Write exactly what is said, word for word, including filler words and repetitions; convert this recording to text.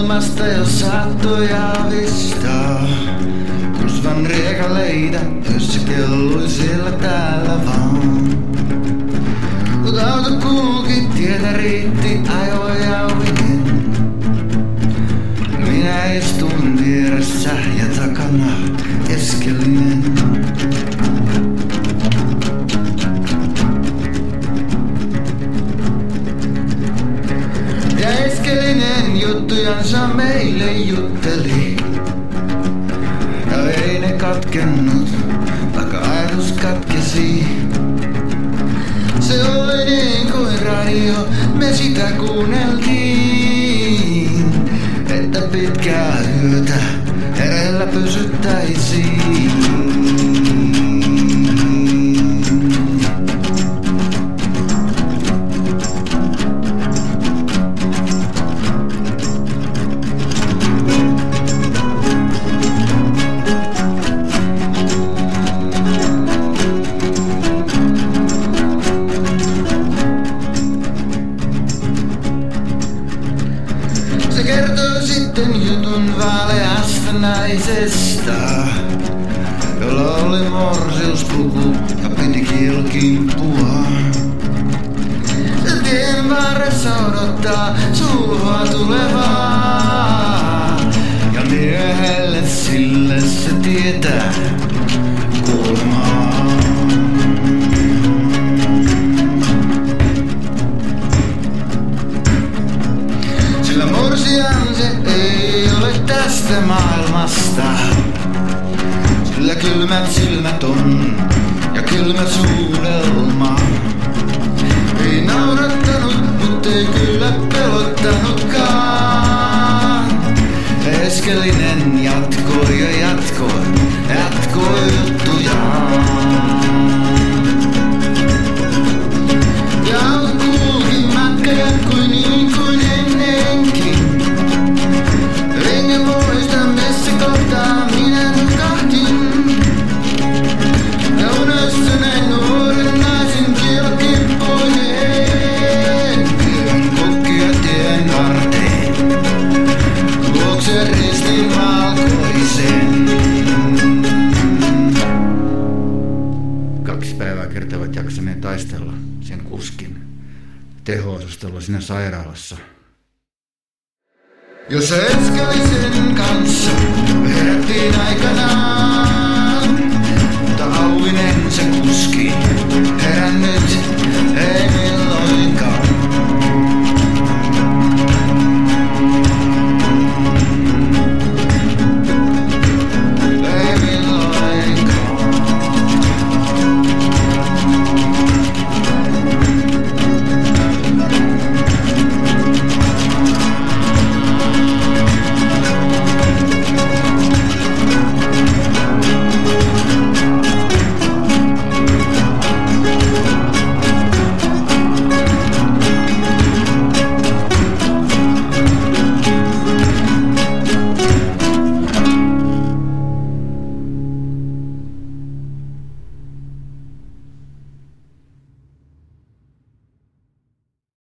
maailmasta jo saattoi aavistaa. Kusvan riekaleita, jossa kellui siellä täällä vaan. Mut auto kulki, tietä riitti, ajoi jauhinen. Minä istun vieressä ja takana Eskelinen. Ja Eskelinen juttujansa meille jutteli. Ja ei ne katkennut, vaikka ajatus katkesi. Se oli niin kuin radio, me sitä kuunneltiin. Että pitkää yötä hereillä pysyttäisiin. Se kertoo sitten jutun vaaleasta naisesta, jolla oli morsiuspuku ja piti kielokimppua. Se tien varressa odottaa sulhoa tulevaa, ja miehelle sille se tietää kuolemaa. Morsian se ei ole tästä maailmasta. Sillä kylmät silmät on ja kylmä suudelma. Ei naurattanut, mut ei kyllä pelottanutkaan. Eskelinen jatkoi ja jatkoi, jatkoi juttujaan. Ja kulki matka jatkui niin kuin ennenkin. Enkä muista missä kohtaa minä nukahtin. Ja unessa näin nuoren naisen kielokippoineen. Kylmän kukkia tien varteen, luokse ristin valkoisen. Kaksi päivää kertovat jaksaneen taistella sen kuskin teho-osastolla siinä sairaalassa. Jos Eskelisen kanssa herättiin aikanaan, mutta Auvinen se kuski